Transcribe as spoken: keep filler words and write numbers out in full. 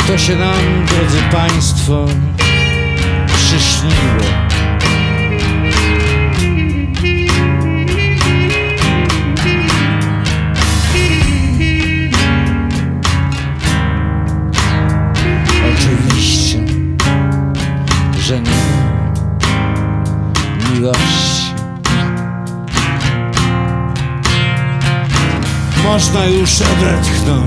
To się nam, drodzy państwo, przyśniło. Oczywiście, że nie miłości. Można już odetchnąć.